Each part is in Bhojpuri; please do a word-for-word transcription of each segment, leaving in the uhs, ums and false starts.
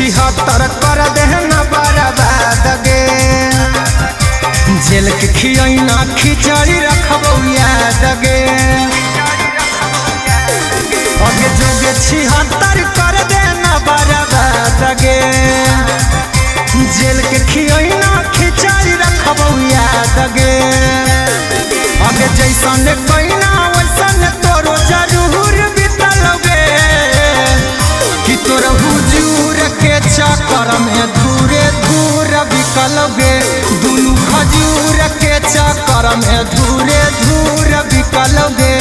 छिहत्तर कर देना बर्बाद गे। जेल के खियना खिचड़ी रखबौ याद गे। अगे जोगे छिहत्तर कर देना बर्बाद गे। जेल के खियना खिचड़ी रखबौ याद गे। अगे जैसन कहना वैसन तोरो जरूर बितलगे। कि तोर हुजूर के चक्कर में धूरे धूर बिकलगे। दुनू खजूर के चक्कर में धूरे धूर बिकलगे।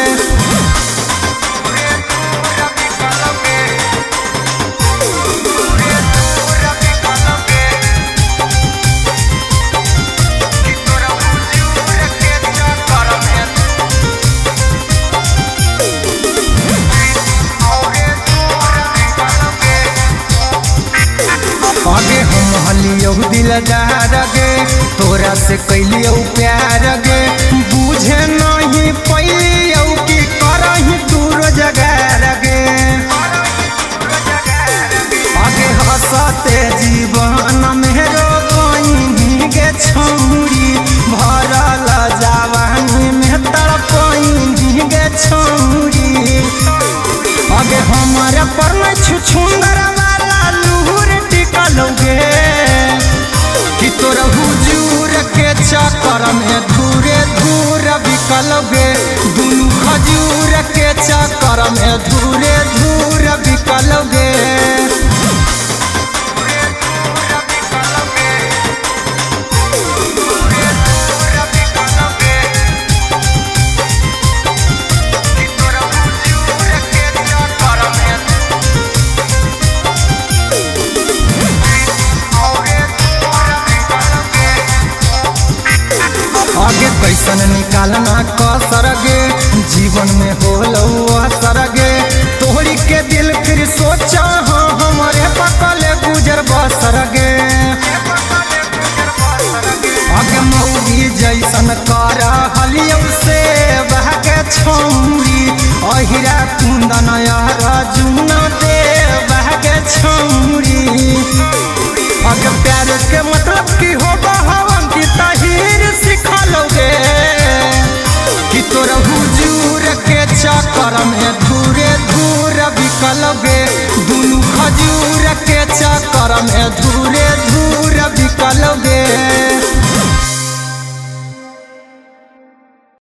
आगे हम हलियो दिलदार गे। तोरा से कैलियो प्यार गे। बुझे नहीं पैलियो कि करही दूर जगार गे। आगे हंसते जीवन में रोई गे छौरी। भरल जवानी में तड़पई गे छौरी। आगे हमारे पर में छुछुंदर टिकलोगे। कि तोर हुजूर के चक्कर में धूरे धूर बिकलोगे। दुनू खजूर के चक्कर में धूरे धूर बिकलोगे। आगे कैसन निकालना कसर गे। जीवन में होलो असर गे। तोहरी के दिल फिर सोचा हाँ हमारे पकले गुजर बसर गे। आगे मौगी जैसन कर हलियो से बहके छौरी। अहिरा कुंदन जुना दे बहके छौरी। आगे प्यार के मतलब की हो हवन की तहीर सिखलोगे। कि तोर हुजूर के चक्कर में धूरे धूर बिकलोगे। दुनू खजूर के चक्कर में धूरे धूर बिकलोगे।